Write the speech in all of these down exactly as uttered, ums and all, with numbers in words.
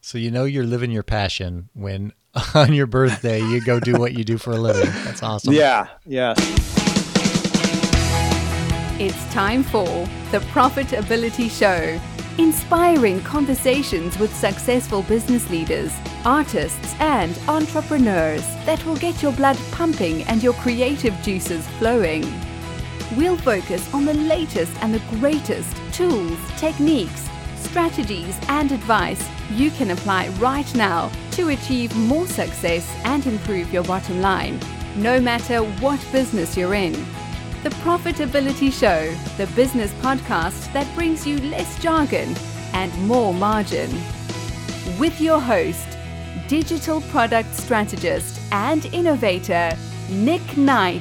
So you know you're living your passion when on your birthday you go do what you do for a living. That's awesome. Yeah, yeah. It's time for the Profitability Show. Inspiring conversations with successful business leaders, artists, and entrepreneurs that will get your blood pumping and your creative juices flowing. We'll focus on the latest and the greatest tools, techniques, strategies, and advice you can apply right now to achieve more success and improve your bottom line, no matter what business you're in. The Profitability Show, the business podcast that brings you less jargon and more margin. With your host, digital product strategist and innovator, Nick Knight.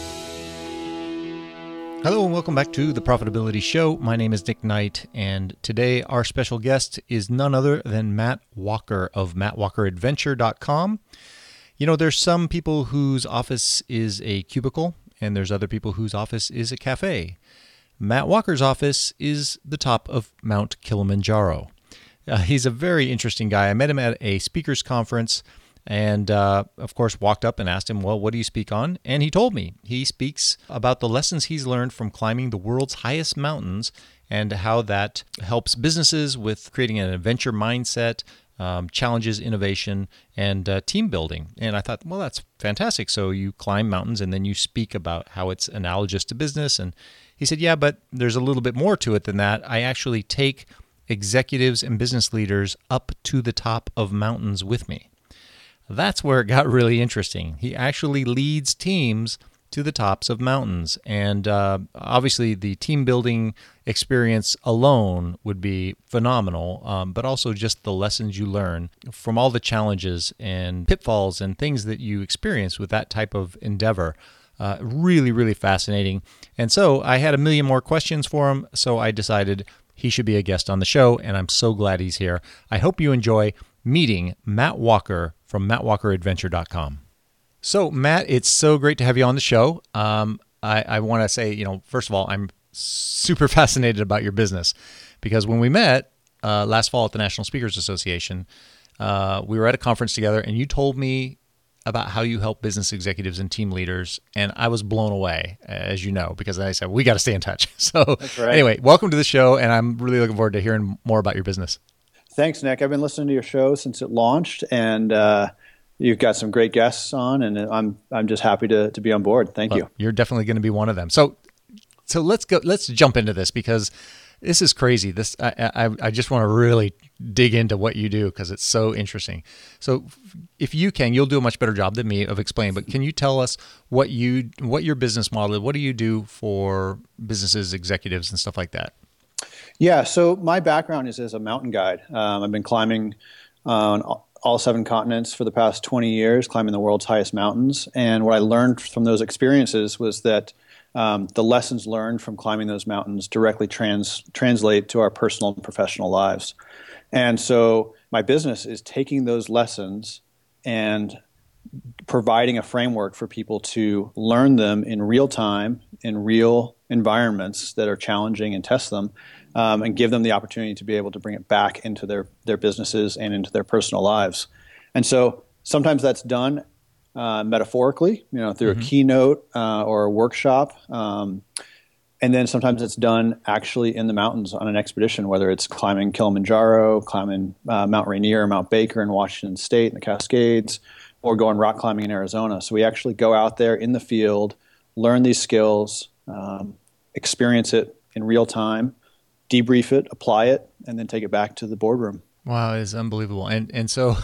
Hello and welcome back to the Profitability Show. My name is Nick Knight, and today our special guest is none other than Matt Walker of matt walker adventure dot com. You know, there's some people whose office is a cubicle, and there's other people whose office is a cafe. Matt Walker's office is the top of Mount Kilimanjaro. Uh, he's a very interesting guy. I met him at a speakers conference and, uh, of course, walked up and asked him, well, what do you speak on? And he told me he speaks about the lessons he's learned from climbing the world's highest mountains and how that helps businesses with creating an adventure mindset, Um, challenges innovation, and uh, team building. And I thought, well, that's fantastic. So you climb mountains and then you speak about how it's analogous to business. And he said, yeah, but there's a little bit more to it than that. I actually take executives and business leaders up to the top of mountains with me. That's where it got really interesting. He actually leads teams to the tops of mountains. And uh, obviously the team building experience alone would be phenomenal, um, but also just the lessons you learn from all the challenges and pitfalls and things that you experience with that type of endeavor. Uh, really, really fascinating. And so I had a million more questions for him, so I decided he should be a guest on the show, and I'm so glad he's here. I hope you enjoy meeting Matt Walker from matt walker adventure dot com. So, Matt, it's so great to have you on the show. Um, I, I want to say, you know, first of all, I'm super fascinated about your business because when we met uh, last fall at the National Speakers Association, uh, we were at a conference together and you told me about how you help business executives and team leaders, and I was blown away, as you know, because I said, we got to stay in touch. So That's right. Anyway, welcome to the show, and I'm really looking forward to hearing more about your business. Thanks, Nick. I've been listening to your show since it launched, and uh, you've got some great guests on, and I'm I'm just happy to to be on board. Thank well, you. You're definitely going to be one of them. So, so let's go. Let's jump into this because this is crazy. This I I, I just want to really dig into what you do because it's so interesting. So, if you can, you'll do a much better job than me of explaining. But can you tell us what you what your business model is? What do you do for businesses, executives, and stuff like that? Yeah. So my background is as a mountain guide. Um, I've been climbing on all seven continents for the past twenty years, climbing the world's highest mountains. And what I learned from those experiences was that um, the lessons learned from climbing those mountains directly trans translate to our personal and professional lives. And so my business is taking those lessons and providing a framework for people to learn them in real time, in real environments that are challenging, and test them, um, and give them the opportunity to be able to bring it back into their, their businesses and into their personal lives. And so sometimes that's done uh, metaphorically, you know, through mm-hmm. a keynote uh, or a workshop. Um, and then sometimes it's done actually in the mountains on an expedition, whether it's climbing Kilimanjaro, climbing uh, Mount Rainier or Mount Baker in Washington State in the Cascades, or going rock climbing in Arizona. So we actually go out there in the field, learn these skills, um, experience it in real time, debrief it, apply it, and then take it back to the boardroom. Wow, it's unbelievable. And and so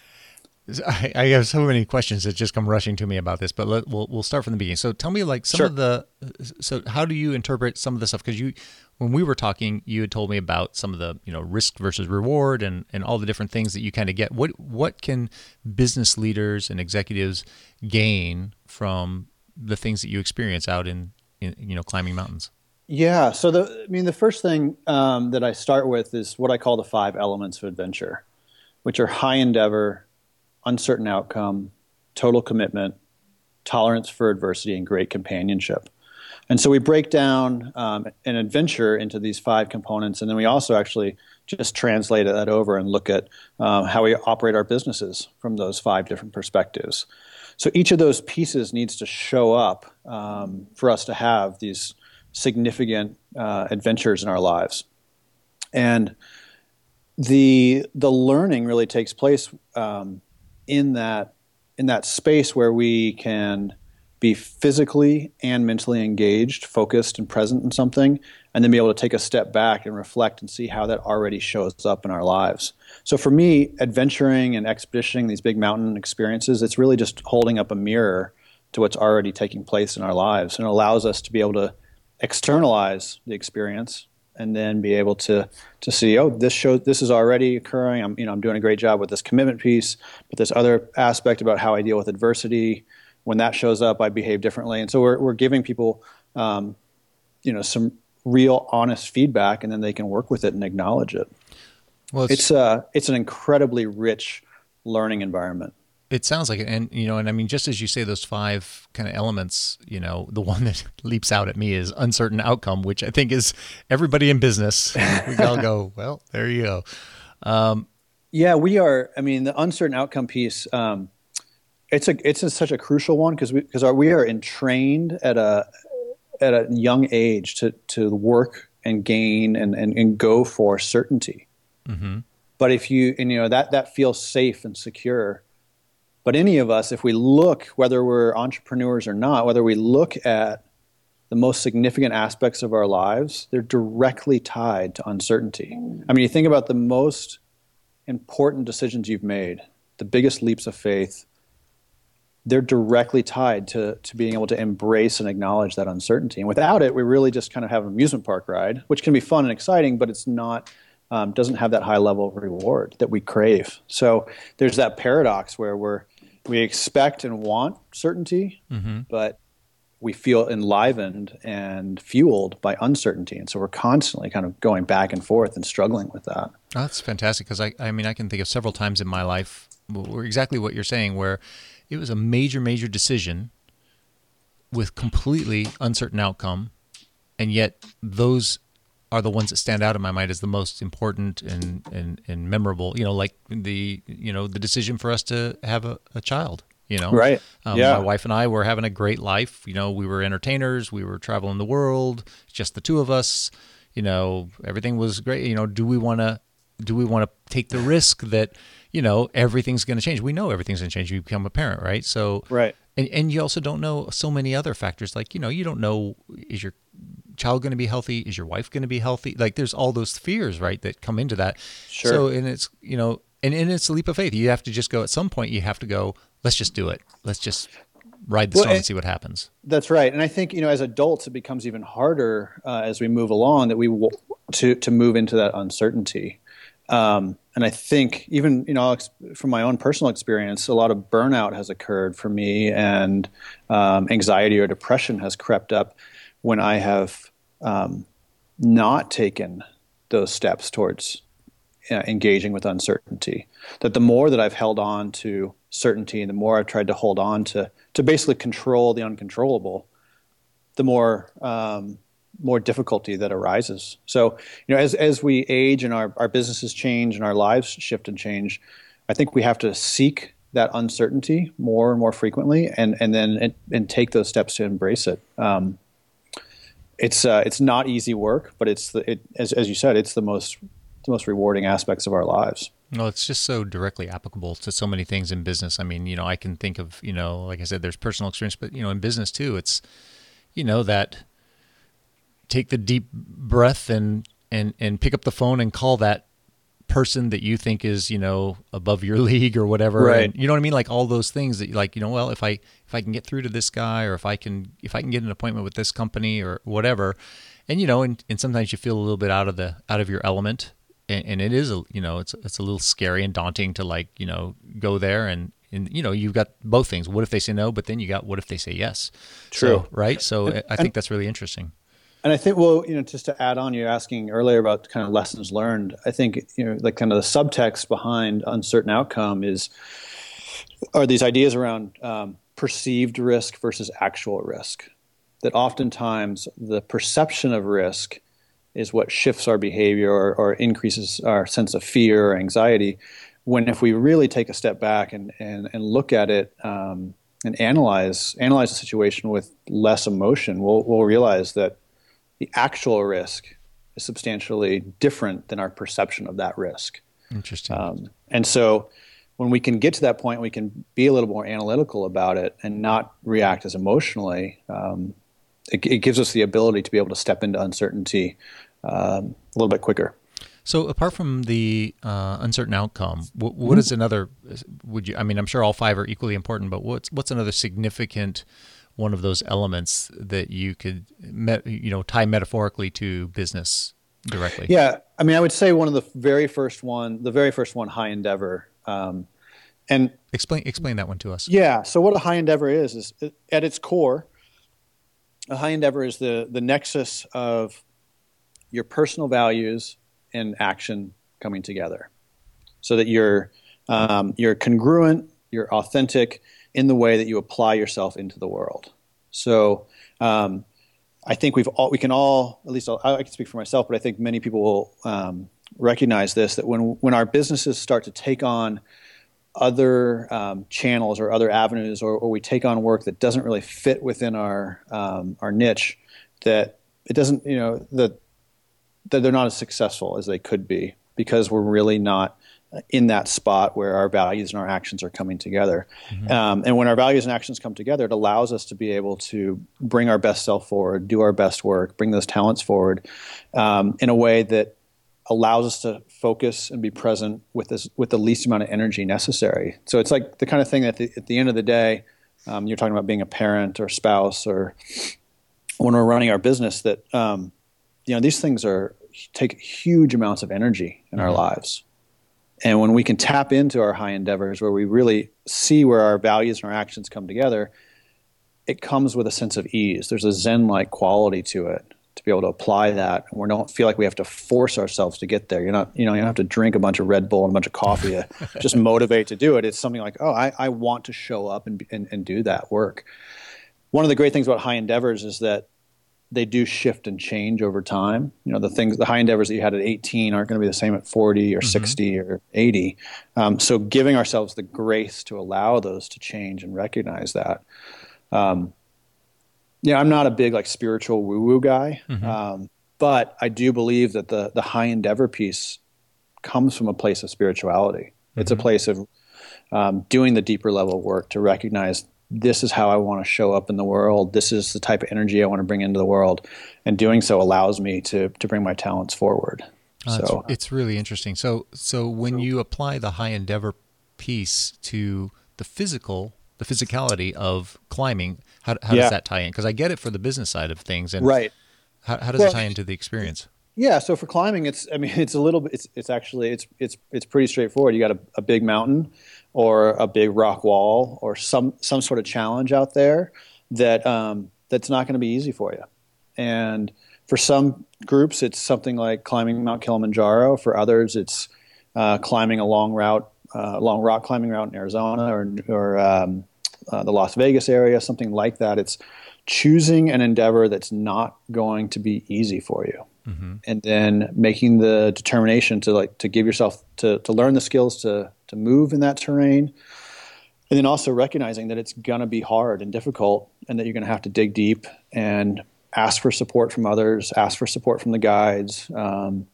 I, I have so many questions that just come rushing to me about this, but let, we'll we'll start from the beginning. So tell me, like some Sure. of the, so how do you interpret some of the stuff? Because you, when we were talking, you had told me about some of the, you know, risk versus reward and, and all the different things that you kind of get. What what can business leaders and executives gain from the things that you experience out in, in you know, climbing mountains? Yeah. So the, I mean, the first thing um, that I start with is what I call the five elements of adventure, which are high endeavor, uncertain outcome, total commitment, tolerance for adversity, and great companionship. And so we break down um, an adventure into these five components, and then we also actually just translate that over and look at um, how we operate our businesses from those five different perspectives. So each of those pieces needs to show up um, for us to have these significant uh, adventures in our lives. And the the learning really takes place um, in that in that space where we can be physically and mentally engaged, focused, and present in something, and then be able to take a step back and reflect and see how that already shows up in our lives. So for me, adventuring and expeditioning these big mountain experiences, it's really just holding up a mirror to what's already taking place in our lives, and it allows us to be able to externalize the experience and then be able to to see, oh, this shows this is already occurring. I'm you know I'm doing a great job with this commitment piece, but this other aspect about how I deal with adversity, when that shows up, I behave differently. And so we're we're giving people, um, you know, some real, honest feedback, and then they can work with it and acknowledge it. Well, it's it's, uh, it's an incredibly rich learning environment. It sounds like it, and you know, and I mean, just as you say, those five kind of elements, you know, the one that leaps out at me is uncertain outcome, which I think is everybody in business. We all go, well, there you go. Um, yeah, we are. I mean, the uncertain outcome piece. Um, It's a it's a, such a crucial one because we because we are entrained at a at a young age to to work and gain and and, and go for certainty. Mm-hmm. But if you and you know that that feels safe and secure. But any of us, if we look, whether we're entrepreneurs or not, whether we look at the most significant aspects of our lives, they're directly tied to uncertainty. I mean, you think about the most important decisions you've made, the biggest leaps of faith. They're directly tied to to being able to embrace and acknowledge that uncertainty. And without it, we really just kind of have an amusement park ride, which can be fun and exciting, but it's not um, doesn't have that high level of reward that we crave. So there's that paradox where we're we expect and want certainty, mm-hmm. but we feel enlivened and fueled by uncertainty. And so we're constantly kind of going back and forth and struggling with that. Oh, that's fantastic because I I mean I can think of several times in my life where exactly what you're saying, where it was a major, major decision with completely uncertain outcome, and yet those are the ones that stand out in my mind as the most important and, and, and memorable. You know, like the you know the decision for us to have a, a child. You know, right? Um, yeah. My wife and I were having a great life. You know, we were entertainers. We were traveling the world, just the two of us. You know, everything was great. You know, do we want to do we want to take the risk that, you know, everything's going to change? We know everything's going to change. You become a parent, right? So, right. And, and you also don't know so many other factors. Like, you know, you don't know, is your child going to be healthy? Is your wife going to be healthy? Like, there's all those fears, right, that come into that. Sure. So, and it's, you know, and, and it's a leap of faith. You have to just go, at some point, you have to go, let's just do it. Let's just ride the well, storm and, and see what happens. That's right. And I think, you know, as adults, it becomes even harder uh, as we move along that we w- to to move into that uncertainty. Um, and I think even, you know, from my own personal experience, a lot of burnout has occurred for me, and um, anxiety or depression has crept up when I have um, not taken those steps towards uh, engaging with uncertainty. That the more that I've held on to certainty, and the more I've tried to hold on to to basically control the uncontrollable, the more um, more difficulty that arises. So, you know, as as we age and our, our businesses change and our lives shift and change, I think we have to seek that uncertainty more and more frequently, and and then and, and take those steps to embrace it. Um, it's uh, it's not easy work, but it's the it, as as you said, it's the most the most rewarding aspects of our lives. Well, it's just so directly applicable to so many things in business. I mean, you know, I can think of, you know, like I said, there's personal experience, but, you know, in business too, it's, you know, that take the deep breath and, and, and pick up the phone and call that person that you think is, you know, above your league or whatever. Right. And, you know what I mean? Like all those things that like, you know, well, if I, if I can get through to this guy, or if I can, if I can get an appointment with this company or whatever. And, you know, and, and sometimes you feel a little bit out of the, out of your element. And, and it is, a, you know, it's it's a little scary and daunting to like, you know, go there and, and, you know, you've got both things. What if they say no? But then you got, what if they say yes? True. So, right. So and, I think that's really interesting. And I think, well, you know, just to add on, you're asking earlier about kind of lessons learned. I think, you know, like kind of the subtext behind uncertain outcome is, are these ideas around um, perceived risk versus actual risk. that oftentimes the perception of risk is what shifts our behavior or, or increases our sense of fear or anxiety. When if we really take a step back and, and, and look at it um, and analyze analyze the situation with less emotion, we'll, we'll realize that the actual risk is substantially different than our perception of that risk. Interesting. Um, and so when we can get to that point, we can be a little more analytical about it and not react as emotionally. Um, it, it gives us the ability to be able to step into uncertainty um, a little bit quicker. So apart from the uh, uncertain outcome, what, what is another, would you, I mean, I'm sure all five are equally important, but what's what's another significant one of those elements that you could, met, you know, tie metaphorically to business directly? Yeah. I mean, I would say one of the very first one, the very first one, high endeavor. Um, and explain, explain that one to us. Yeah. So what a high endeavor is, is at its core, a high endeavor is the, the nexus of your personal values and action coming together, so that you're um, you're congruent, you're authentic in the way that you apply yourself into the world. So um, I think we've all we can all, at least I'll, I can speak for myself, but I think many people will um, recognize this, that when when our businesses start to take on other um, channels or other avenues, or, or we take on work that doesn't really fit within our um, our niche, that it doesn't, you know, that that they're not as successful as they could be, because we're really not in that spot where our values and our actions are coming together. Mm-hmm. Um, and when our values and actions come together, it allows us to be able to bring our best self forward, do our best work, bring those talents forward um, in a way that allows us to focus and be present with this, with the least amount of energy necessary. So it's like the kind of thing that the, at the end of the day, um, you're talking about being a parent or spouse, or when we're running our business, that um, you know, these things are take huge amounts of energy in mm-hmm. our lives. And when we can tap into our high endeavors, where we really see where our values and our actions come together, it comes with a sense of ease. There's a Zen-like quality to it, to be able to apply that. And we don't feel like we have to force ourselves to get there. You're not, you know, you don't have to drink a bunch of Red Bull and a bunch of coffee to just motivate to do it. It's something like, oh, I, I want to show up and, and, and do that work. One of the great things about high endeavors is that they do shift and change over time. You know, the things, the high endeavors that you had at eighteen aren't going to be the same at forty or mm-hmm. sixty or eighty. Um, so giving ourselves the grace to allow those to change and recognize that. Um, yeah, I'm not a big like spiritual woo-woo guy, mm-hmm. um, but I do believe that the the high endeavor piece comes from a place of spirituality. Mm-hmm. It's a place of um, doing the deeper level work to recognize, this is how I want to show up in the world. This is the type of energy I want to bring into the world. And doing so allows me to to bring my talents forward. Uh, so it's, it's really interesting. So so when so, you apply the high endeavor piece to the physical, the physicality of climbing, how, how yeah. does that tie in? Because I get it for the business side of things. And right. How, how does well, it tie into the experience? Yeah. So for climbing, it's, I mean, it's a little bit, it's, it's actually, it's, it's, it's pretty straightforward. You got a, a big mountain or a big rock wall or some, some sort of challenge out there that, um, that's not going to be easy for you. And for some groups, it's something like climbing Mount Kilimanjaro. For others, it's uh, climbing a long route, uh, long rock climbing route in Arizona or, or um, uh, the Las Vegas area, something like that. It's choosing an endeavor that's not going to be easy for you. Mm-hmm. And then making the determination to like to give yourself to to learn the skills to to move in that terrain, and then also recognizing that it's gonna be hard and difficult, and that you're gonna have to dig deep and ask for support from others, ask for support from the guides, um,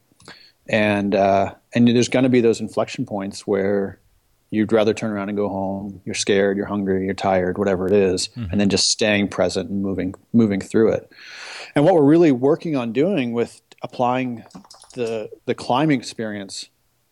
and uh, and there's gonna be those inflection points where you'd rather turn around and go home. You're scared, you're hungry, you're tired, whatever it is, mm-hmm. and then just staying present and moving moving through it. And what we're really working on doing with applying the the climbing experience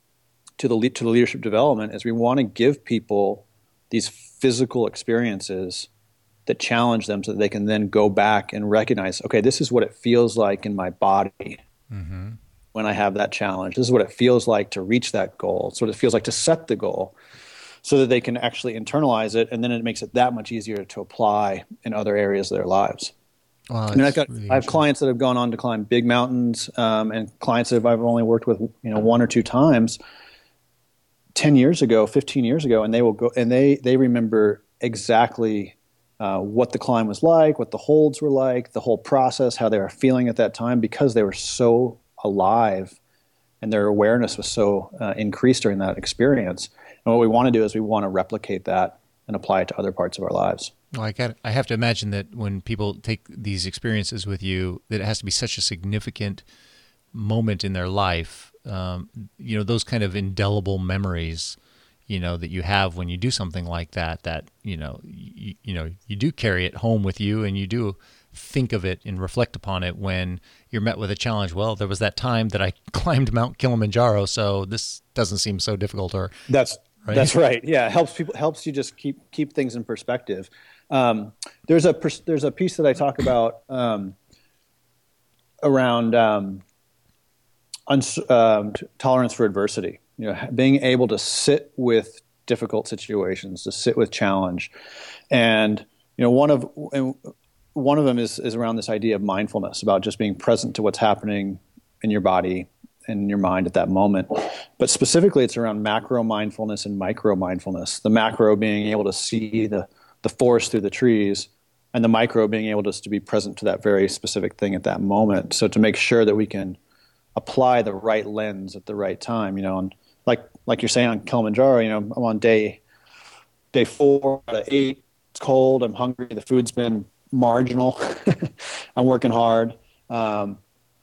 to the to the leadership development is we want to give people these physical experiences that challenge them, so that they can then go back and recognize, okay, this is what it feels like in my body mm-hmm. when I have that challenge. This is what it feels like to reach that goal. It's what it feels like to set the goal, so that they can actually internalize it, and then it makes it that much easier to apply in other areas of their lives. Wow, I mean, I've got really I have clients that have gone on to climb big mountains, um, and clients that I've only worked with, you know, one or two times, ten years ago, fifteen years ago, and they will go and they they remember exactly uh, what the climb was like, what the holds were like, the whole process, how they were feeling at that time, because they were so alive and their awareness was so uh, increased during that experience. And what we want to do is we want to replicate that and apply it to other parts of our lives. Well, I got. I have to imagine that when people take these experiences with you, that it has to be such a significant moment in their life. Um, you know, those kind of indelible memories, you know, that you have when you do something like that. That you know, you, you know, you do carry it home with you, and you do think of it and reflect upon it when you're met with a challenge. Well, there was that time that I climbed Mount Kilimanjaro, so this doesn't seem so difficult. Or that's right? that's right. Yeah, it helps people helps you just keep keep things in perspective. Um, there's a there's a piece that I talk about um, around um, uns, um, tolerance for adversity. You know, being able to sit with difficult situations, to sit with challenge, and you know, one of one of them is is around this idea of mindfulness, about just being present to what's happening in your body and in your mind at that moment. But specifically, it's around macro mindfulness and micro mindfulness. The macro being able to see the the forest through the trees, and the micro being able just to be present to that very specific thing at that moment. So to make sure that we can apply the right lens at the right time, you know, and like like you're saying on Kilimanjaro, you know, I'm on day day four out of eight. It's cold. I'm hungry. The food's been marginal. I'm working hard, um,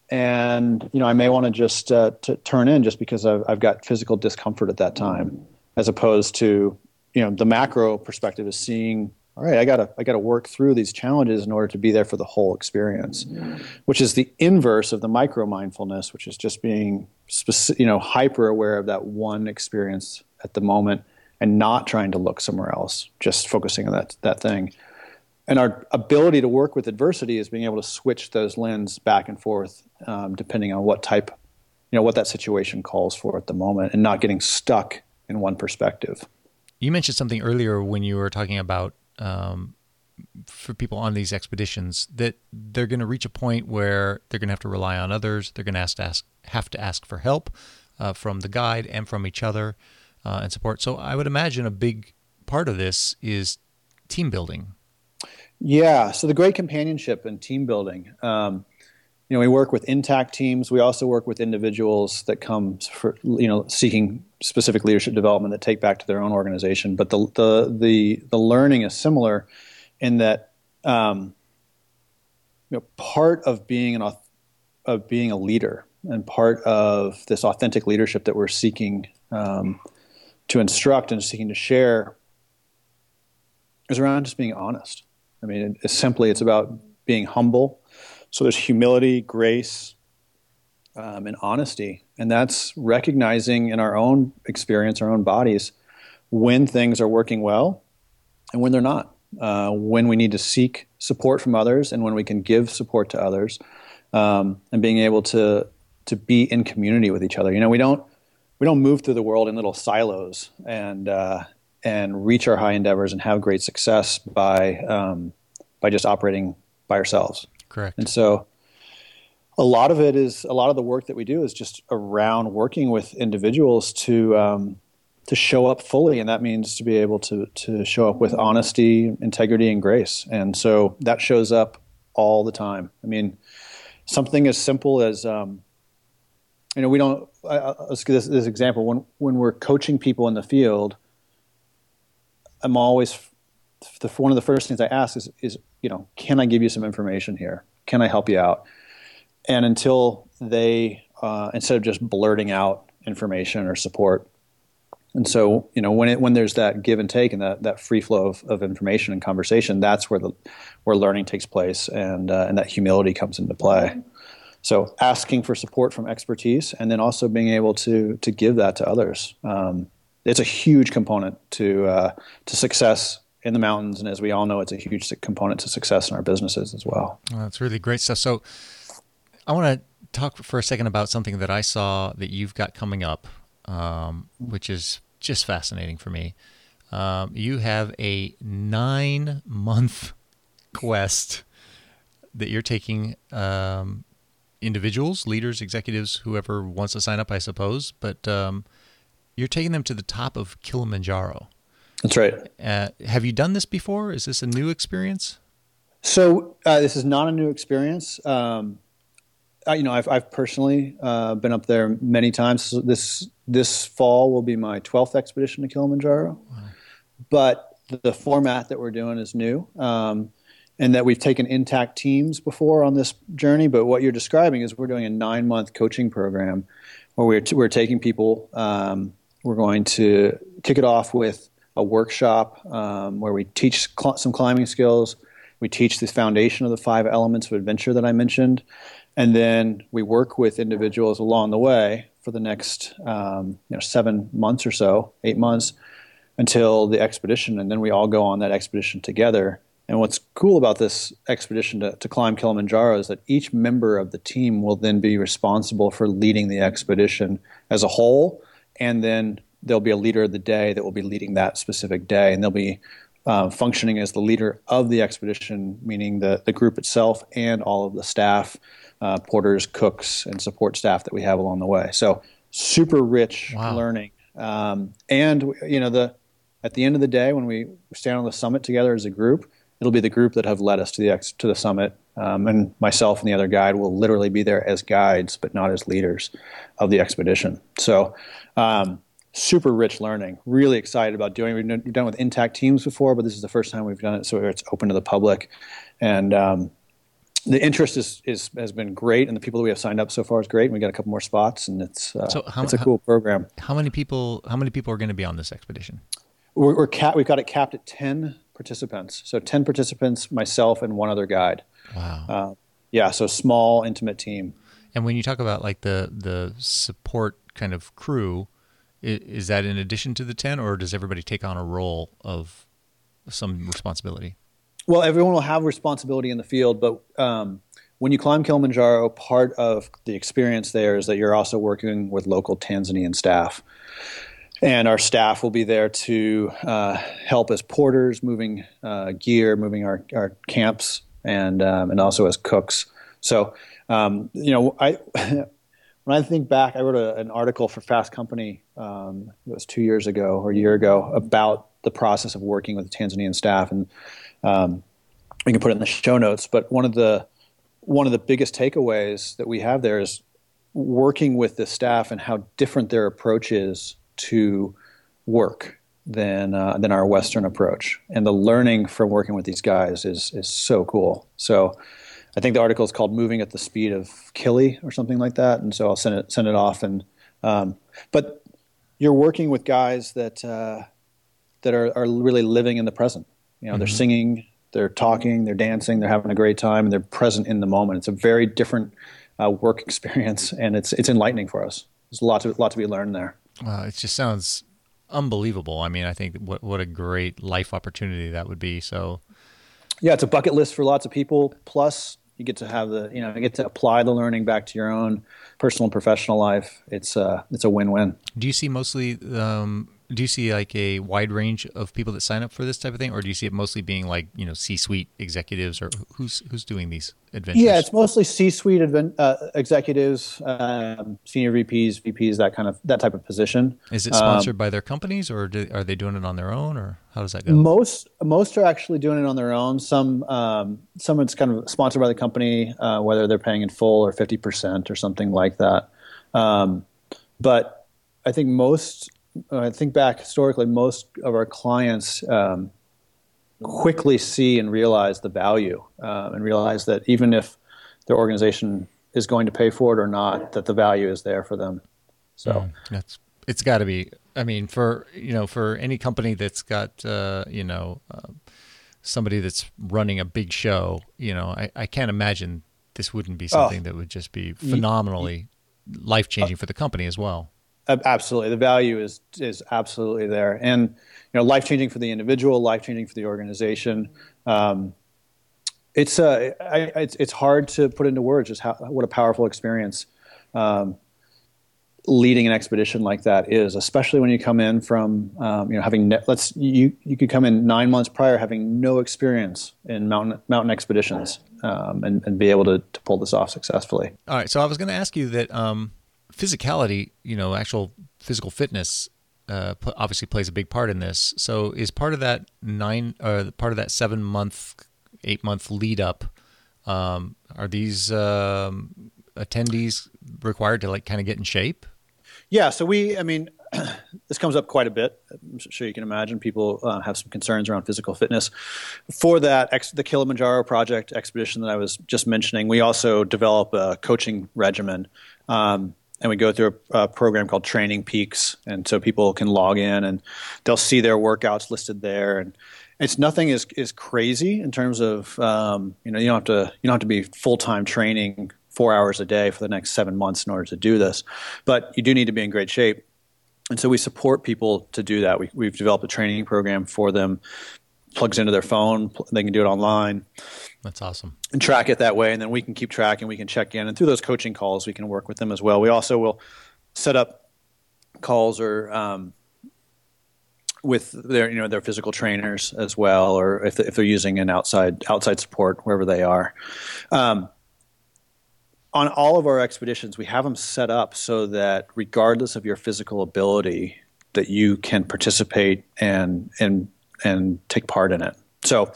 and you know, I may want to just uh, to turn in just because I've, I've got physical discomfort at that time, as opposed to, you know, the macro perspective is seeing, all right, I gotta I gotta work through these challenges in order to be there for the whole experience, which is the inverse of the micro mindfulness, which is just being specific, you know, hyper aware of that one experience at the moment and not trying to look somewhere else, just focusing on that that thing. And our ability to work with adversity is being able to switch those lenses back and forth, um, depending on what type, you know, what that situation calls for at the moment, and not getting stuck in one perspective. You mentioned something earlier when you were talking about um, for people on these expeditions, that they're going to reach a point where they're going to have to rely on others. They're going to have to ask, have to ask for help uh, from the guide and from each other uh, and support. So I would imagine a big part of this is team building. Yeah. So the great companionship and team building. Um, you know, we work with intact teams. We also work with individuals that come for, you know, seeking specific leadership development that take back to their own organization. But the the the, the learning is similar in that, um, you know, part of being an of being a leader and part of this authentic leadership that we're seeking um, to instruct and seeking to share is around just being honest. I mean, it, it's simply it's about being humble. So there's humility, grace, um, and honesty. And that's recognizing in our own experience, our own bodies, when things are working well and when they're not, uh, when we need to seek support from others and when we can give support to others, um, and being able to to be in community with each other. You know, we don't we don't move through the world in little silos and uh, and reach our high endeavors and have great success by um, by just operating by ourselves. Correct. And so a lot of it is, a lot of the work that we do is just around working with individuals to um, to show up fully, and that means to be able to to show up with honesty, integrity, and grace. And so that shows up all the time. I mean, something as simple as, um, you know, we don't, I, let's give this, this example. When, when we're coaching people in the field, I'm always, the, one of the first things I ask is, is, you know, can I give you some information here? Can I help you out? And until they, uh, instead of just blurting out information or support. And so, you know, when it, when there's that give and take and that, that free flow of, of information and conversation, that's where the, where learning takes place, and, uh, and that humility comes into play. So asking for support from expertise, and then also being able to, to give that to others. Um, it's a huge component to, uh, to success in the mountains, and as we all know, it's a huge component to success in our businesses as well. Well, that's really great stuff. So I want to talk for a second about something that I saw that you've got coming up, um, which is just fascinating for me. Um, you have a nine-month quest that you're taking um, individuals, leaders, executives, whoever wants to sign up, I suppose, but um, you're taking them to the top of Kilimanjaro. That's right. Uh, have you done this before? Is this a new experience? So uh, this is not a new experience. Um, I, you know, I've, I've personally uh, been up there many times. So this this fall will be my twelfth expedition to Kilimanjaro. Wow. But the, the format that we're doing is new, um, and that we've taken intact teams before on this journey. But what you're describing is we're doing a nine-month coaching program where we're, t- we're taking people. Um, we're going to kick it off with a workshop um, where we teach cl- some climbing skills. We teach the foundation of the five elements of adventure that I mentioned. And then we work with individuals along the way for the next um, you know, seven months or so, eight months, until the expedition. And then we all go on that expedition together. And what's cool about this expedition to, to climb Kilimanjaro is that each member of the team will then be responsible for leading the expedition as a whole. And then there'll be a leader of the day that will be leading that specific day. And they'll be uh, functioning as the leader of the expedition, meaning the, the group itself and all of the staff, uh, porters, cooks, and support staff that we have along the way. So super rich wow. learning. Um, and, you know, the at the end of the day, when we stand on the summit together as a group, it'll be the group that have led us to the ex- to the summit. Um, and myself and the other guide will literally be there as guides, but not as leaders of the expedition. So um, super rich learning. Really excited about doing it. We've done it with intact teams before, but this is the first time we've done it, so it's open to the public. And um, the interest is, is has been great, and the people that we have signed up so far is great. And we got a couple more spots, and it's uh, so how, it's a cool program. How many people? How many people are going to be on this expedition? We're, we're cap- we've got it capped at ten participants. So ten participants, myself, and one other guide. Wow. Uh, yeah, so small, intimate team. And when you talk about like the the support kind of crew, is, is that in addition to the ten, or does everybody take on a role of some responsibility? Well, everyone will have responsibility in the field, but um, when you climb Kilimanjaro, part of the experience there is that you're also working with local Tanzanian staff. And our staff will be there to uh, help as porters, moving uh, gear, moving our, our camps, and um, and also as cooks. So, um, you know, I when I think back, I wrote a, an article for Fast Company, um, it was two years ago or a year ago, about the process of working with the Tanzanian staff, and um, we can put it in the show notes. But one of the one of the biggest takeaways that we have there is working with the staff and how different their approach is to work than uh, than our Western approach, and the learning from working with these guys is is so cool. So, I think the article is called "Moving at the Speed of Kili" or something like that, and so I'll send it send it off. And um, but you're working with guys that uh, that are, are really living in the present. You know, mm-hmm. they're singing, they're talking, they're dancing, they're having a great time, and they're present in the moment. It's a very different uh, work experience, and it's it's enlightening for us. There's a lot to lot to be learned there. Wow, it just sounds unbelievable. I mean, I think what what a great life opportunity that would be. So, yeah, it's a bucket list for lots of people. Plus, you get to have the you know you get to apply the learning back to your own personal and professional life. It's uh it's a win-win. Do you see mostly um do you see like a wide range of people that sign up for this type of thing, or do you see it mostly being like, you know, C-suite executives, or who's who's doing these adventures? Yeah, it's mostly C-suite adven- uh, executives, um, senior V Ps, V Ps, that kind of that type of position. Is it sponsored um, by their companies, or do, are they doing it on their own, or how does that go? Most most are actually doing it on their own. Some um, some it's kind of sponsored by the company, uh, whether they're paying in full or fifty percent or something like that. Um, but I think most. I think back historically, most of our clients um, quickly see and realize the value, uh, and realize that even if their organization is going to pay for it or not, that the value is there for them. So mm, that's it's got to be. I mean, for you know, for any company that's got uh, you know uh, somebody that's running a big show, you know, I, I can't imagine this wouldn't be something oh, that would just be phenomenally life changing uh, for the company as well. Absolutely. The value is is absolutely there. And, you know, life-changing for the individual, life-changing for the organization. Um, it's, uh, I, it's it's hard to put into words just how what a powerful experience um, leading an expedition like that is, especially when you come in from, um, you know, having, ne- let's, you, you could come in nine months prior having no experience in mountain mountain expeditions um, and, and be able to, to pull this off successfully. All right. So I was going to ask you that, um, physicality, you know, actual physical fitness, uh, pl- obviously plays a big part in this. So is part of that nine, or part of that seven month, eight month lead up, um, are these um, attendees required to like kind of get in shape? Yeah. So we, I mean, this comes up quite a bit. I'm sure you can imagine people uh, have some concerns around physical fitness. For that, ex- the Kilimanjaro project expedition that I was just mentioning, we also develop a coaching regimen. Um, and we go through a, a program called Training Peaks. And so people can log in and they'll see their workouts listed there. And it's nothing is, is crazy in terms of, um, you know, you don't have to, you don't have to be full-time training four hours a day for the next seven months in order to do this. But you do need to be in great shape. And so we support people to do that. We, we've developed a training program for them, plugs into their phone. They can do it online. That's awesome. And track it that way. And then we can keep track and we can check in. And through those coaching calls, we can work with them as well. We also will set up calls or um, with their, you know, their physical trainers as well, or if, if they're using an outside outside support, wherever they are. Um, On all of our expeditions, we have them set up so that regardless of your physical ability, that you can participate and and and take part in it. So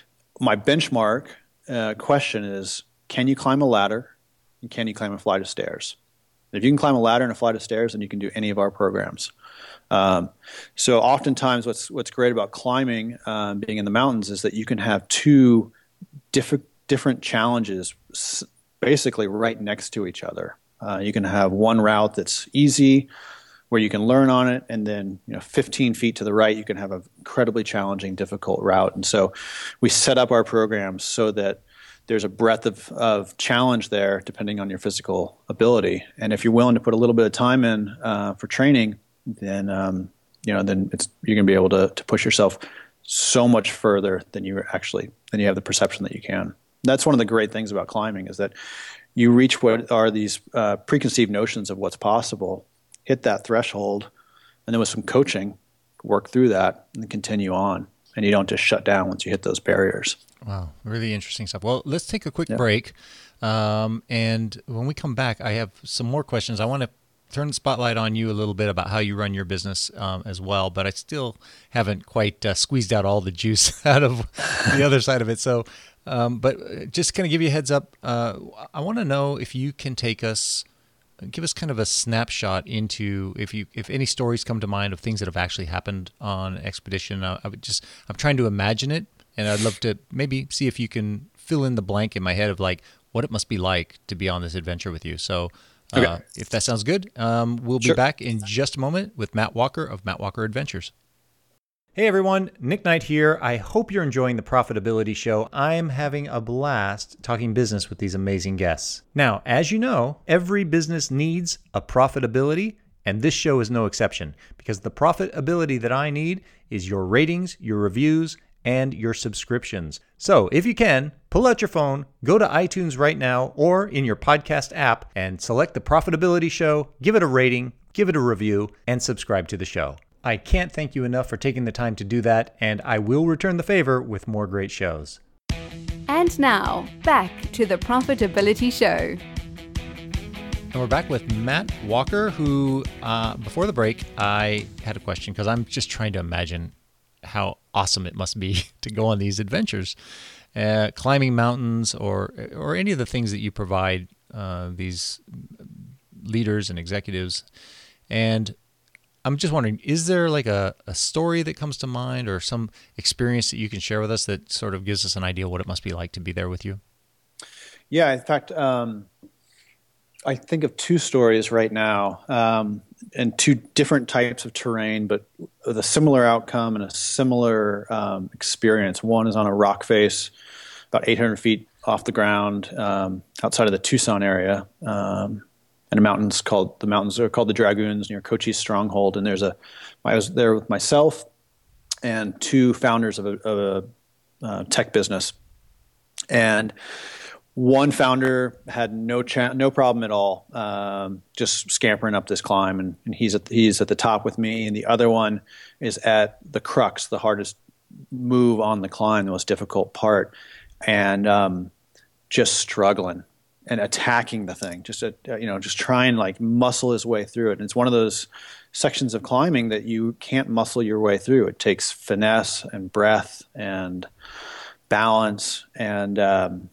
my benchmark uh, question is, can you climb a ladder and can you climb a flight of stairs? If you can climb a ladder and a flight of stairs, then you can do any of our programs. Um, so oftentimes what's what's great about climbing, um, being in the mountains, is that you can have two different different challenges basically right next to each other. Uh, you can have one route that's easy, where you can learn on it, and then you know, fifteen feet to the right, you can have an incredibly challenging, difficult route. And so we set up our programs so that there's a breadth of, of challenge there, depending on your physical ability. And if you're willing to put a little bit of time in uh, for training, then um, you know, then it's you're going to be able to to push yourself so much further than you actually than you have the perception that you can. That's one of the great things about climbing, is that you reach what are these uh, preconceived notions of what's possible, hit that threshold, and then with some coaching, work through that and continue on. And you don't just shut down once you hit those barriers. Wow, really interesting stuff. Well, let's take a quick Yeah. break. Um, and when we come back, I have some more questions. I want to turn the spotlight on you a little bit about how you run your business um, as well, but I still haven't quite uh, squeezed out all the juice out of the other side of it. So, um, but just kind of give you a heads up. Uh, I want to know if you can take us, give us kind of a snapshot into if you, if any stories come to mind of things that have actually happened on expedition. I, I would just, I'm trying to imagine it, and I'd love to maybe see if you can fill in the blank in my head of like what it must be like to be on this adventure with you. So, uh, okay. If that sounds good, um, we'll be sure. back in just a moment with Matt Walker of Matt Walker Adventures. Hey everyone, Nick Knight here. I hope you're enjoying the Profitability Show. I'm having a blast talking business with these amazing guests. Now, as you know, every business needs a profitability, and this show is no exception, because the profitability that I need is your ratings, your reviews, and your subscriptions. So if you can, pull out your phone, go to iTunes right now or in your podcast app and select the Profitability Show, give it a rating, give it a review, and subscribe to the show. I can't thank you enough for taking the time to do that, and I will return the favor with more great shows. And now, back to the Profitability Show. And we're back with Matt Walker, who, uh, before the break, I had a question because I'm just trying to imagine how awesome it must be to go on these adventures, uh, climbing mountains, or or any of the things that you provide uh, these leaders and executives. And I'm just wondering, is there like a, a story that comes to mind or some experience that you can share with us that sort of gives us an idea what it must be like to be there with you? Yeah, in fact, um, I think of two stories right now, um, and two different types of terrain, but with a similar outcome and a similar um, experience. One is on a rock face, about eight hundred feet off the ground, um, outside of the Tucson area, um, and a mountains called the mountains are called the Dragoons near Cochise Stronghold. And there's a, I was there with myself and two founders of a, of a uh, tech business, and one founder had no cha- no problem at all, um, just scampering up this climb, and, and he's at he's at the top with me, and the other one is at the crux, the hardest move on the climb, the most difficult part, and um, just struggling, and attacking the thing, just uh, you know, just try and like muscle his way through it. And it's one of those sections of climbing that you can't muscle your way through. It takes finesse and breath and balance and um,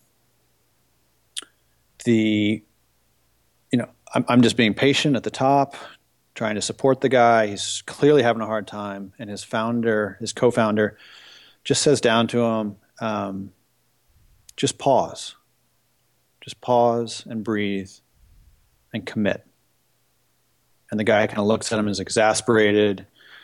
the, you know, I'm, I'm just being patient at the top, trying to support the guy. He's clearly having a hard time, and his founder, his co-founder, just says down to him, um, just pause. Just pause and breathe and commit. And the guy kind of looks at him as exasperated.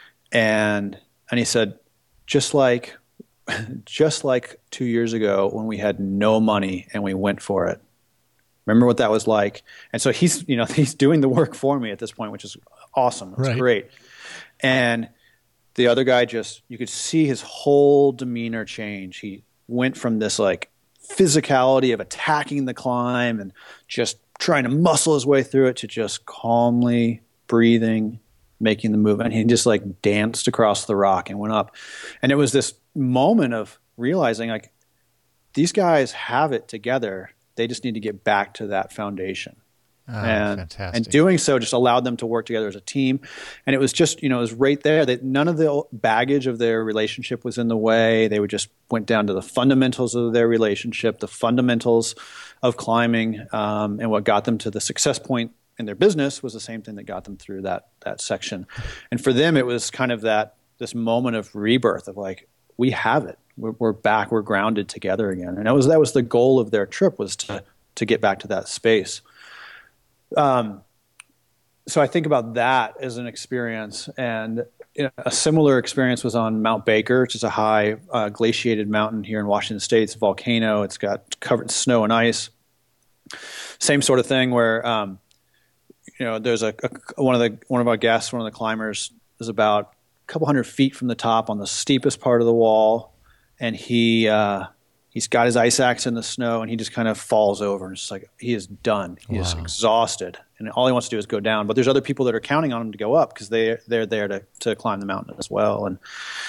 And and he said, just like just like two years ago when we had no money and we went for it. Remember what that was like? And so he's, you know, he's doing the work for me at this point, which is awesome. It's right. great. And the other guy just, you could see his whole demeanor change. He went from this like physicality of attacking the climb and just trying to muscle his way through it to just calmly breathing, making the move. And he just like danced across the rock and went up. And it was this moment of realizing like these guys have it together. They just need to get back to that foundation. Oh, and, fantastic. and doing so just allowed them to work together as a team. And it was just, you know, it was right there that none of the baggage of their relationship was in the way. They would just went down to the fundamentals of their relationship, the fundamentals of climbing, um, and what got them to the success point in their business was the same thing that got them through that that section. And for them, it was kind of that this moment of rebirth of like, we have it. We're, we're back. We're grounded together again. And that was that was the goal of their trip, was to to get back to that space. Um, so I think about that as an experience, and you know, a similar experience was on Mount Baker, which is a high uh, glaciated mountain here in Washington State. It's a volcano. It's got covered snow and ice. Same sort of thing where um, you know there's a, a one of the one of our guests, one of the climbers, is about a couple hundred feet from the top on the steepest part of the wall, and he. Uh, He's got his ice axe in the snow, and he just kind of falls over. And it's like he is done. He wow. is exhausted, and all he wants to do is go down. But there's other people that are counting on him to go up because they they're there to to climb the mountain as well. And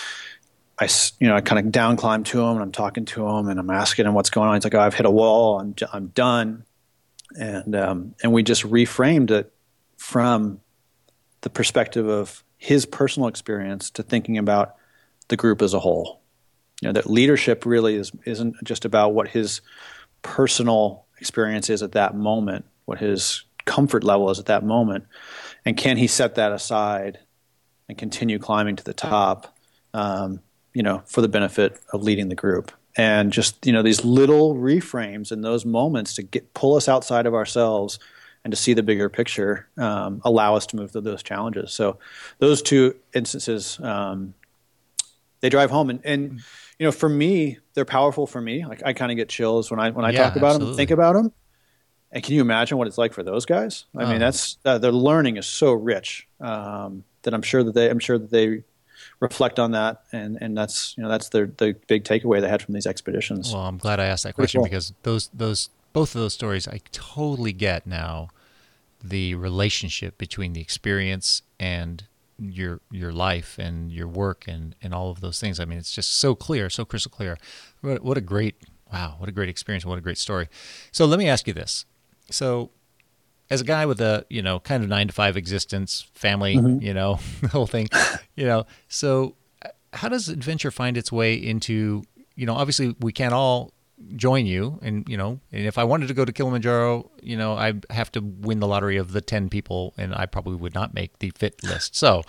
I, you know, I kind of down climb to him, and I'm talking to him, and I'm asking him what's going on. He's like, "Oh, I've hit a wall. I'm I'm done." And um, and we just reframed it from the perspective of his personal experience to thinking about the group as a whole. You know, that leadership really is, isn't just about what his personal experience is at that moment, what his comfort level is at that moment, and can he set that aside and continue climbing to the top, um, you know, for the benefit of leading the group. And just, you know, these little reframes in those moments to get pull us outside of ourselves and to see the bigger picture um, allow us to move through those challenges. So those two instances, um, they drive home. And, and you know, for me, they're powerful for me. Like I kind of get chills when I when I yeah, talk about absolutely. them, think about them. And can you imagine what it's like for those guys? I oh. mean, that's uh, their learning is so rich um, that I'm sure that they I'm sure that they reflect on that, and, and that's you know that's their the big takeaway they had from these expeditions. Well, I'm glad I asked that question cool. because those those both of those stories I totally get now. The relationship between the experience and your your life and your work and, and all of those things. I mean, it's just so clear, so crystal clear. What, what a great, wow, what a great experience. What a great story. So let me ask you this. So as a guy with a, you know, kind of nine to five existence, family, mm-hmm. you know, the whole thing, you know, so how does adventure find its way into, you know, obviously we can't all join you, and you know, and if I wanted to go to Kilimanjaro, you know, I have to win the lottery of the ten people, and I probably would not make the fit list. So,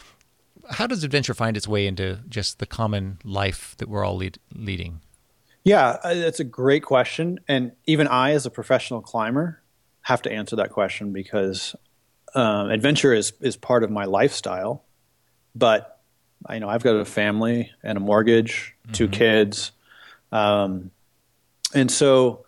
how does adventure find its way into just the common life that we're all lead, leading? Yeah, that's a great question, and even I, as a professional climber, have to answer that question because um, adventure is is part of my lifestyle. But I you know I've got a family and a mortgage, two mm-hmm. kids. Um, And so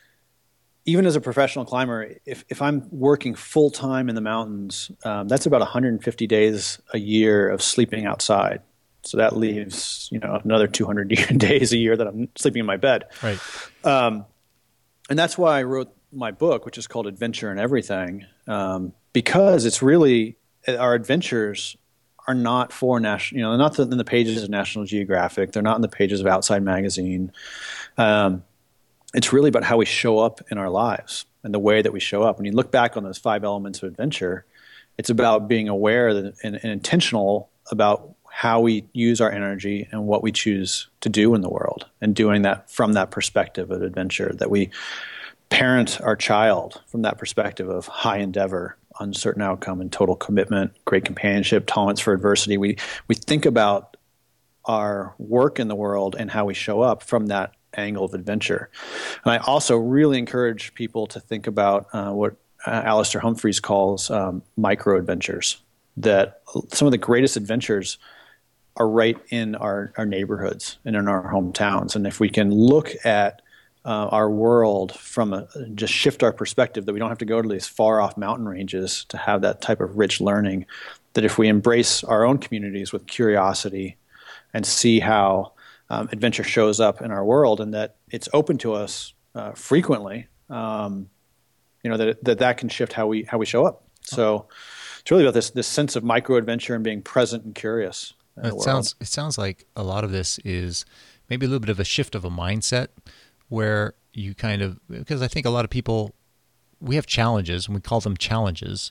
even as a professional climber, if, if I'm working full time in the mountains, um, that's about one hundred fifty days a year of sleeping outside. So that leaves, you know, another two hundred days a year that I'm sleeping in my bed. Right. Um, and that's why I wrote my book, which is called Adventure in Everything, um, because it's really, our adventures are not for national, you know, they're not in the pages of National Geographic. They're not in the pages of Outside Magazine. Um, It's really about how we show up in our lives. and the way that we show up. When you look back on those five elements of adventure, it's about being aware that, and, and intentional about how we use our energy and what we choose to do in the world, and doing that from that perspective of adventure, that we parent our child from that perspective of high endeavor, uncertain outcome, and total commitment, great companionship, tolerance for adversity. We we think about our work in the world and how we show up from that angle of adventure. And I also really encourage people to think about uh, what uh, Alistair Humphreys calls um, micro adventures, that some of the greatest adventures are right in our, our neighborhoods and in our hometowns. And if we can look at uh, our world from a, just shift our perspective, that we don't have to go to these far off mountain ranges to have that type of rich learning, that if we embrace our own communities with curiosity and see how um, adventure shows up in our world, and that it's open to us uh, frequently, um, you know, that, that that can shift how we how we show up. So it's really about this this sense of micro adventure and being present and curious. It sounds it sounds like a lot of this is maybe a little bit of a shift of a mindset, where you kind of, because I think a lot of people, we have challenges and we call them challenges,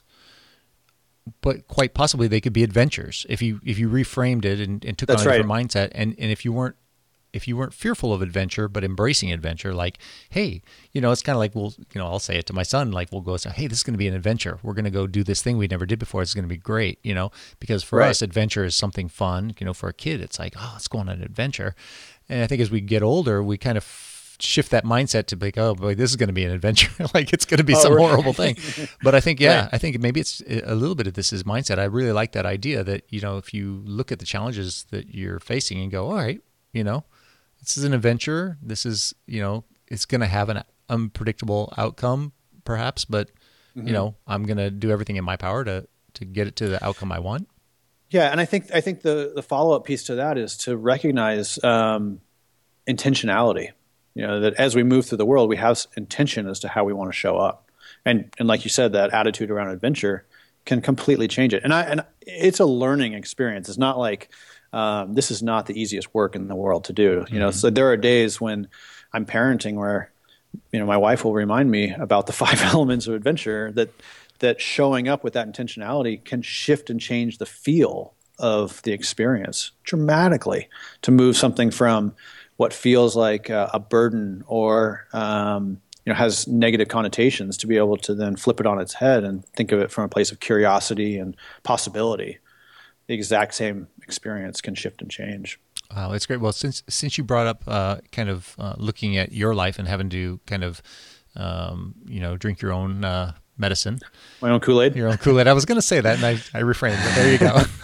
but quite possibly they could be adventures if you if you reframed it and, and took That's on a right. different mindset, and, and if you weren't if you weren't fearful of adventure but embracing adventure, like, hey, you know, it's kind of like, we'll, you know, I'll say it to my son, like, we'll go say, hey, this is going to be an adventure. We're going to go do this thing we never did before. It's going to be great, you know, because for Right. us, adventure is something fun. You know, for a kid, it's like, oh, let's go on an adventure. And I think as we get older, we kind of shift that mindset to be like, oh boy, this is going to be an adventure. Like, it's going to be Oh, some right. horrible thing. But I think, yeah, Right. I think maybe it's a little bit of this is mindset. I really like that idea that, you know, if you look at the challenges that you're facing and go, all right, you know, this is an adventure. This is, you know, it's going to have an unpredictable outcome perhaps, but Mm-hmm. you know, I'm going to do everything in my power to, to get it to the outcome I want. Yeah, and I think I think the the follow up piece to that is to recognize um, intentionality. You know, that as we move through the world, we have intention as to how we want to show up, and and like you said, that attitude around adventure can completely change it. And I and it's a learning experience. It's not like um, this is not the easiest work in the world to do. You know, Mm-hmm. so there are days when I'm parenting where, you know, my wife will remind me about the five elements of adventure, that that showing up with that intentionality can shift and change the feel of the experience dramatically, to move something from what feels like a, a burden or um, you know, has negative connotations, to be able to then flip it on its head and think of it from a place of curiosity and possibility. The exact same experience can shift and change. Wow, it's great. Well, since since you brought up uh, kind of uh, looking at your life and having to kind of, um, you know, drink your own uh, medicine, My own Kool-Aid. your own Kool-Aid. I was going to say that, and I, I refrained, but there you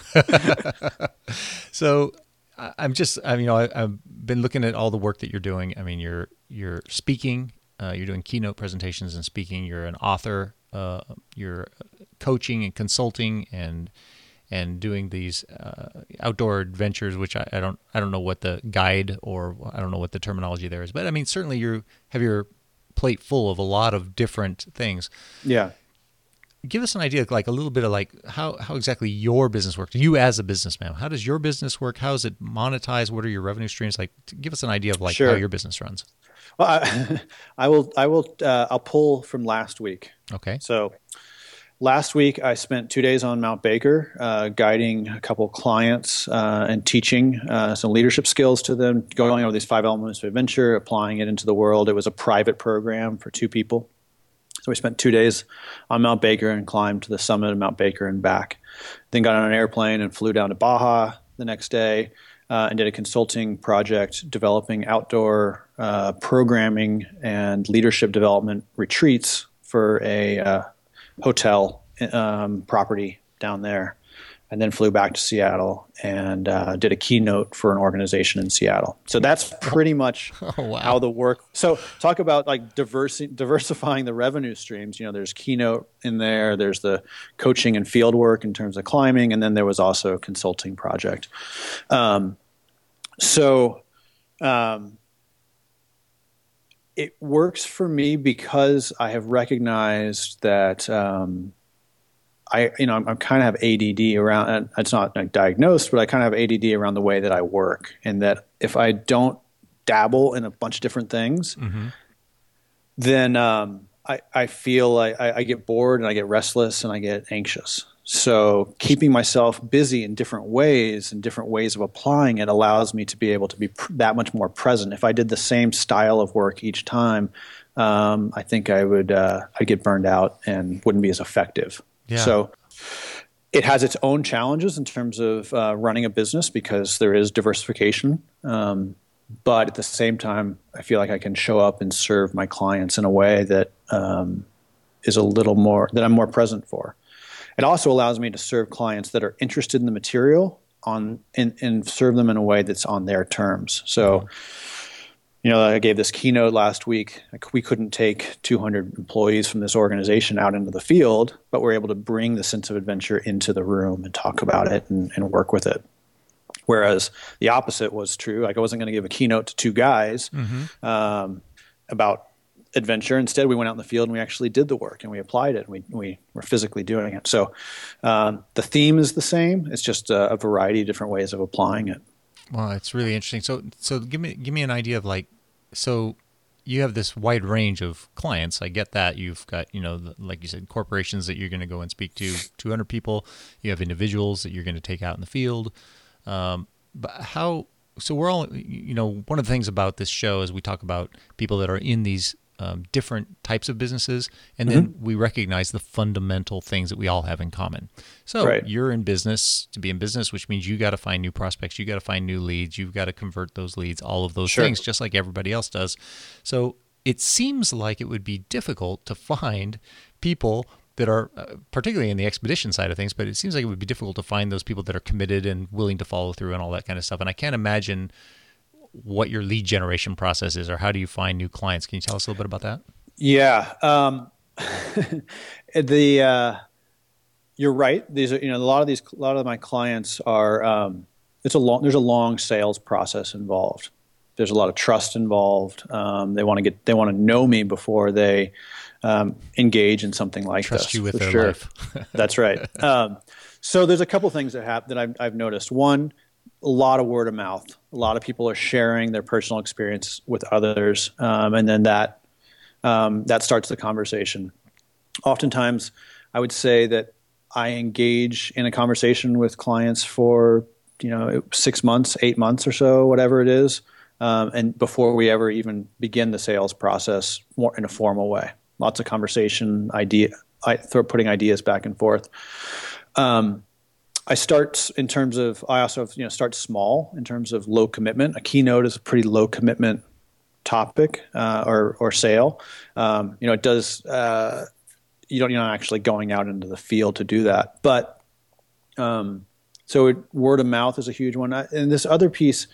go. So I- I'm just, I mean, you know, I, I've been looking at all the work that you're doing. I mean, you're you're speaking, uh, you're doing keynote presentations and speaking. You're an author. Uh, you're coaching and consulting and and doing these uh, outdoor adventures, which I, I don't I don't know what the guide, or I don't know what the terminology there is, but I mean, certainly you have your plate full of a lot of different things. Yeah. Give us an idea, like a little bit of like how, how exactly your business works. You as a businessman, how does your business work? How is it monetized? What are your revenue streams? Like, to give us an idea of like Sure. how your business runs. Well, I, I will. I will. Uh, I'll pull from last week. Okay. So last week I spent two days on Mount Baker, uh, guiding a couple clients uh, and teaching uh, some leadership skills to them, going over these five elements of adventure, applying it into the world. It was a private program for two people. So we spent two days on Mount Baker and climbed to the summit of Mount Baker and back. Then got on an airplane and flew down to Baja the next day uh, and did a consulting project developing outdoor uh, programming and leadership development retreats for a uh, hotel um, property down there. And then flew back to Seattle and uh, did a keynote for an organization in Seattle. So that's pretty much Oh, wow. how the work. So talk about like diversi- diversifying the revenue streams. You know, there's keynote in there. There's the coaching and field work in terms of climbing, and then there was also a consulting project. Um, so um, it works for me because I have recognized that. Um, I, you know, I'm, I'm kind of have A D D around, and it's not like diagnosed, but I kind of have A D D around the way that I work, and that if I don't dabble in a bunch of different things, Mm-hmm. then um, I, I feel like I, I get bored and I get restless and I get anxious. So keeping myself busy in different ways and different ways of applying it allows me to be able to be pr- that much more present. If I did the same style of work each time, um, I think I would uh, I'd get burned out and wouldn't be as effective. Yeah. So it has its own challenges in terms of uh, running a business because there is diversification. Um, but at the same time, I feel like I can show up and serve my clients in a way that um, is a little more, that I'm more present for. It also allows me to serve clients that are interested in the material on and, and serve them in a way that's on their terms. So, mm-hmm. you know, I gave this keynote last week. Like, we couldn't take two hundred employees from this organization out into the field, but we're able to bring the sense of adventure into the room and talk about it and, and work with it. Whereas the opposite was true. Like, I wasn't going to give a keynote to two guys mm-hmm. um, about adventure. Instead, we went out in the field and we actually did the work and we applied it and we, we were physically doing it. So um, the theme is the same. It's just a, a variety of different ways of applying it. Well, it's really interesting. So, so give me give me an idea of, like, so you have this wide range of clients. I get that. You've got, you know, the, like you said, corporations that you're going to go and speak to, two hundred people. You have individuals that you're going to take out in the field. Um, but how? So we're all, you know, one of the things about this show is we talk about people that are in these Um, different types of businesses, and then mm-hmm. we recognize the fundamental things that we all have in common. So right. you're in business to be in business, which means you got to find new prospects, you got to find new leads, you've got to convert those leads, all of those sure. things, just like everybody else does. So it seems like it would be difficult to find people that are, uh, particularly in the expedition side of things, but it seems like it would be difficult to find those people that are committed and willing to follow through and all that kind of stuff. And I can't imagine what your lead generation process is, or how do you find new clients? Can you tell us a little bit about that? Yeah. Um, the, uh, you're right. These are, you know, a lot of these, a lot of my clients are, um, it's a long, there's a long sales process involved. There's a lot of trust involved. Um, they want to get, they want to know me before they, um, engage in something like trust this. Trust you with their sure. life. That's right. Um, so there's a couple things that have, that I've, I've noticed. One, a lot of word of mouth. A lot of people are sharing their personal experience with others, um, and then that um, that starts the conversation. Oftentimes, I would say that I engage in a conversation with clients for you know six months, eight months or so, whatever it is, um, and before we ever even begin the sales process more in a formal way. Lots of conversation, idea, I, putting ideas back and forth. Um, I start in terms of, I also you know start small in terms of low commitment. A keynote is a pretty low commitment topic uh, or or sale. Um, you know, it does, uh, you don't, you're not actually going out into the field to do that. But um, so it, word of mouth is a huge one. And this other piece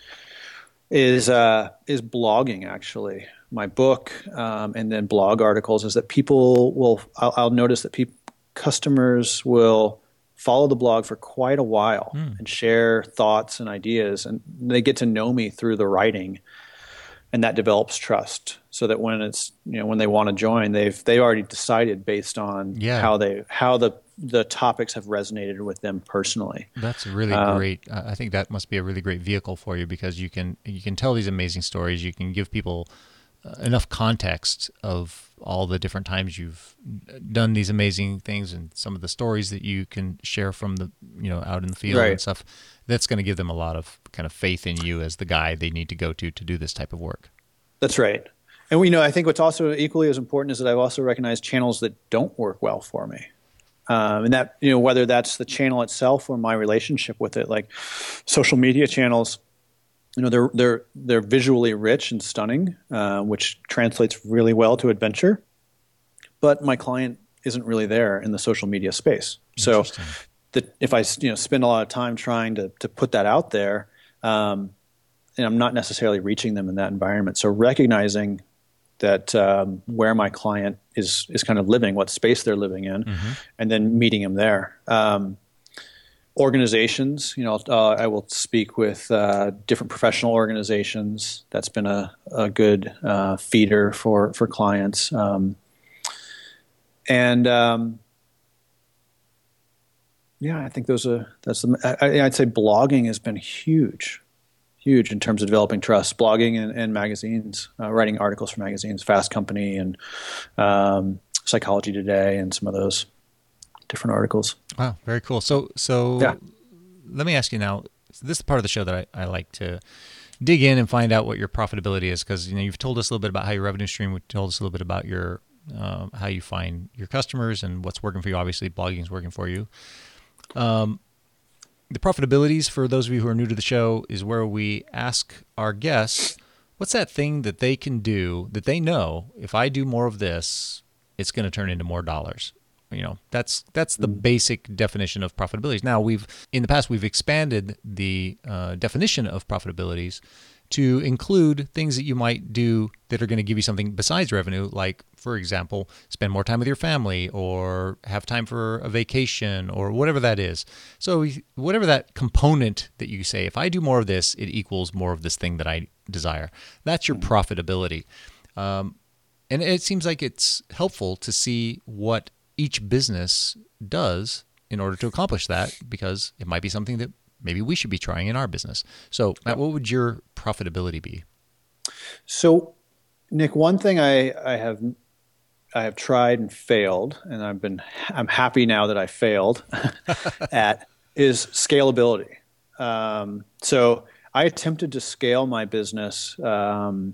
is, uh, is blogging, actually. My book um, and then blog articles is that people will, I'll, I'll notice that people, customers will follow the blog for quite a while mm. and share thoughts and ideas, and they get to know me through the writing, and that develops trust. So that when it's you know when they want to join, they've they already decided based on yeah. how they how the the topics have resonated with them personally. That's really um, great. I think that must be a really great vehicle for you, because you can you can tell these amazing stories. You can give people uh, enough context of all the different times you've done these amazing things and some of the stories that you can share from the, you know, out in the field right. and stuff. That's going to give them a lot of kind of faith in you as the guy they need to go to to do this type of work. That's right. And we know, I think what's also equally as important is that I've also recognized channels that don't work well for me. Um, and that, you know, whether that's the channel itself or my relationship with it, like social media channels, you know, they're they're they're visually rich and stunning, uh, which translates really well to adventure. But my client isn't really there in the social media space. So, the, if I you know spend a lot of time trying to to put that out there, um, and I'm not necessarily reaching them in that environment. So recognizing that um, where my client is is kind of living, what space they're living in, mm-hmm. and then meeting them there. Um, Organizations, you know, uh, I will speak with uh, different professional organizations. That's been a, a good uh, feeder for for clients, um, and um, yeah, I think those are that's the, I, I'd say blogging has been huge. huge in terms of developing trust. Blogging and, and magazines, uh, writing articles for magazines, Fast Company and um, Psychology Today, and some of those different articles. Wow, very cool. So, so yeah. let me ask you now. This is the part of the show that I, I like to dig in and find out what your profitability is, because you know you've told us a little bit about how your revenue stream. You told us a little bit about your um, how you find your customers and what's working for you. Obviously, blogging is working for you. Um, the profitabilities, for those of you who are new to the show, is where we ask our guests, what's that thing that they can do that they know if I do more of this, it's going to turn into more dollars. You know, that's that's the basic definition of profitabilities. Now, we've in the past we've expanded the uh, definition of profitabilities to include things that you might do that are going to give you something besides revenue, like, for example, spend more time with your family or have time for a vacation or whatever that is. So whatever that component that you say, if I do more of this, it equals more of this thing that I desire. That's your profitability. Um, and it seems like it's helpful to see what each business does in order to accomplish that, because it might be something that maybe we should be trying in our business. So, Matt, what would your profitability be? So, Nick, one thing I, I have I have tried and failed, and I've been I'm happy now that I failed at, is scalability. Um, so, I attempted to scale my business. Um,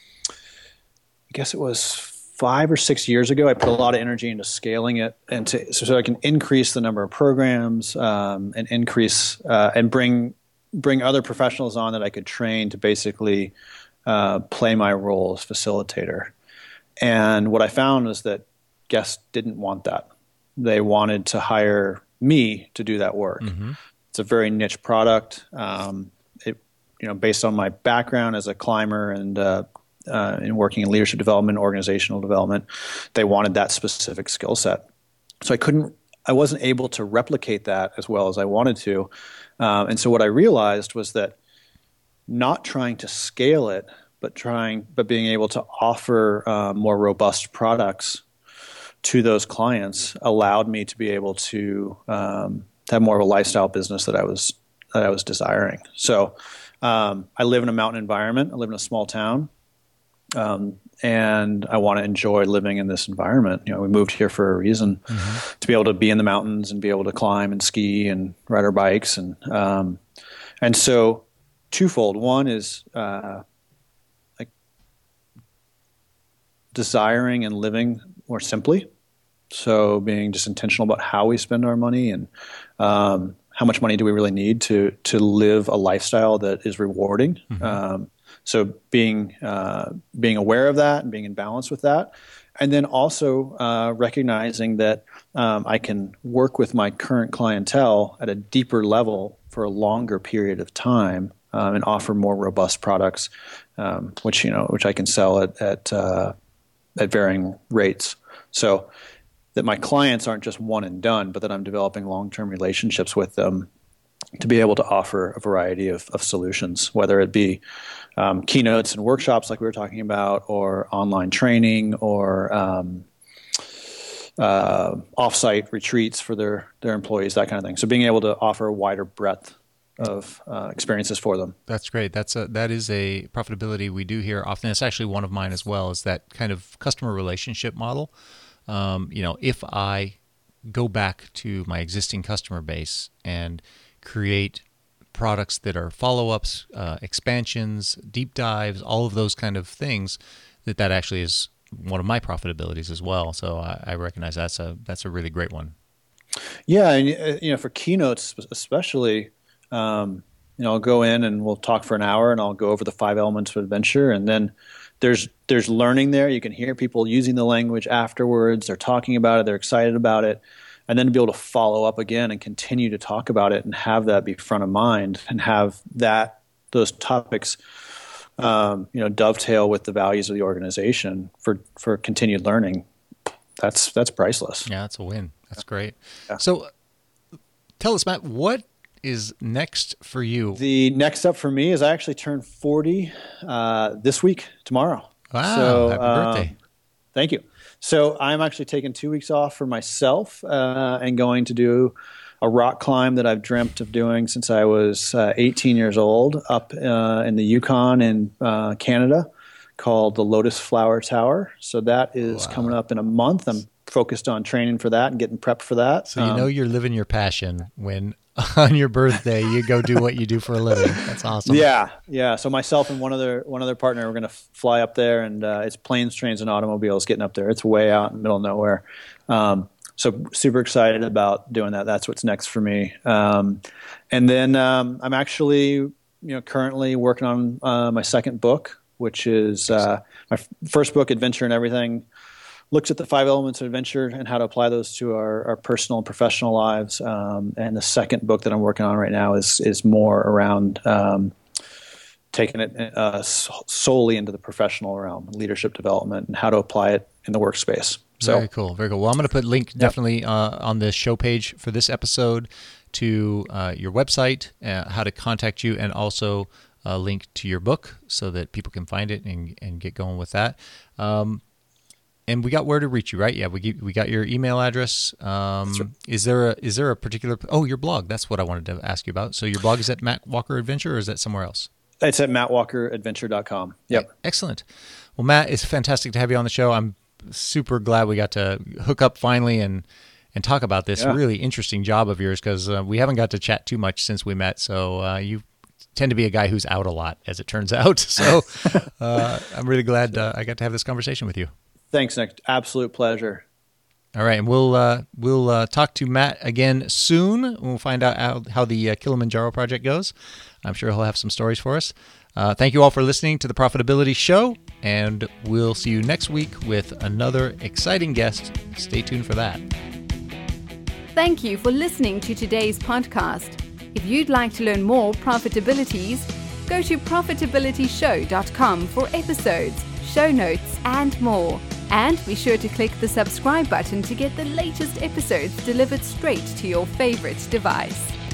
I guess it was five or six years ago. I put a lot of energy into scaling it, and to, so, so I can increase the number of programs um, and increase uh, and bring bring other professionals on that I could train to basically uh, play my role as facilitator. And what I found is that guests didn't want that. They wanted to hire me to do that work. Mm-hmm. It's a very niche product. Um, it, you know, based on my background as a climber and uh, Uh, in working in leadership development, organizational development, they wanted that specific skill set. So I couldn't, I wasn't able to replicate that as well as I wanted to. Um, and so what I realized was that not trying to scale it, but trying, but being able to offer uh, more robust products to those clients allowed me to be able to um, have more of a lifestyle business that I was that I was desiring. So um, I live in a mountain environment. I live in a small town. Um, and I want to enjoy living in this environment. You know, we moved here for a reason, mm-hmm. to be able to be in the mountains and be able to climb and ski and ride our bikes. And, um, and so twofold. One is, uh, like desiring and living more simply. So being just intentional about how we spend our money and, um, how much money do we really need to, to live a lifestyle that is rewarding. Mm-hmm. Um, So being uh, being aware of that and being in balance with that, and then also uh, recognizing that um, I can work with my current clientele at a deeper level for a longer period of time um, and offer more robust products, um, which you know which I can sell at at, uh, at varying rates. So that my clients aren't just one and done, but that I'm developing long-term relationships with them to be able to offer a variety of, of solutions, whether it be um, keynotes and workshops like we were talking about, or online training, or um, uh, offsite retreats for their, their employees, that kind of thing. So being able to offer a wider breadth of uh, experiences for them. That's great. That's a, that is a profitability we do hear often. It's actually one of mine as well, is that kind of customer relationship model. Um, you know, if I go back to my existing customer base and create products that are follow-ups, uh, expansions, deep dives, all of those kind of things, that that actually is one of my profitabilities as well. So I, I recognize that's a that's a really great one. Yeah, and you know, for keynotes especially, um, you know, I'll go in and we'll talk for an hour, and I'll go over the five elements of adventure, and then there's there's learning there. You can hear people using the language afterwards. They're talking about it. They're excited about it. And then to be able to follow up again and continue to talk about it and have that be front of mind and have that those topics, um, you know, dovetail with the values of the organization for, for continued learning. That's that's priceless. Yeah, that's a win. That's great. Yeah. So tell us, Matt, what is next for you? The next up for me is I actually turned forty uh, this week, tomorrow. Wow, so, happy birthday. Um, thank you. So I'm actually taking two weeks off for myself uh, and going to do a rock climb that I've dreamt of doing since I was uh, eighteen years old up uh, in the Yukon in uh, Canada, called the Lotus Flower Tower. So that is wow. coming up in a month. I'm focused on training for that and getting prepped for that. So you um, know you're living your passion when on your birthday you go do what you do for a living. That's awesome. Yeah, yeah. So myself and one other one other partner, we're going to f- fly up there, and uh, it's planes, trains, and automobiles getting up there. It's way out in the middle of nowhere. Um, so super excited about doing that. That's what's next for me. Um, and then um, I'm actually, you know, currently working on uh, my second book, which is uh, my f- first book, Adventure and Everything, looks at the five elements of adventure and how to apply those to our, our personal and professional lives. Um, and the second book that I'm working on right now is is more around um, taking it uh, solely into the professional realm, leadership development, and how to apply it in the workspace. So, very cool, very cool. Well, I'm going to put a link yep. definitely uh, on the show page for this episode to uh, your website, uh, how to contact you, and also a link to your book so that people can find it and, and get going with that. Um, and we got where to reach you, right? Yeah, we we got your email address. Um, right. Is there a is there a particular? Oh, your blog. That's what I wanted to ask you about. So your blog is at Matt Walker Adventure, or is that somewhere else? It's at matt walker adventure dot com. Yep. Excellent. Well, Matt, it's fantastic to have you on the show. I'm super glad we got to hook up finally and and talk about this yeah. really interesting job of yours, because uh, we haven't got to chat too much since we met. So uh, you tend to be a guy who's out a lot, as it turns out. So uh, I'm really glad uh, I got to have this conversation with you. Thanks, Nick. Absolute pleasure. All right, and we'll uh, we'll uh, talk to Matt again soon. We'll find out how, how the uh, Kilimanjaro project goes. I'm sure he'll have some stories for us. Uh, thank you all for listening to the Profitability Show, and we'll see you next week with another exciting guest. Stay tuned for that. Thank you for listening to today's podcast. If you'd like to learn more profitabilities, go to profitability show dot com for episodes, show notes, and more. And be sure to click the subscribe button to get the latest episodes delivered straight to your favorite device.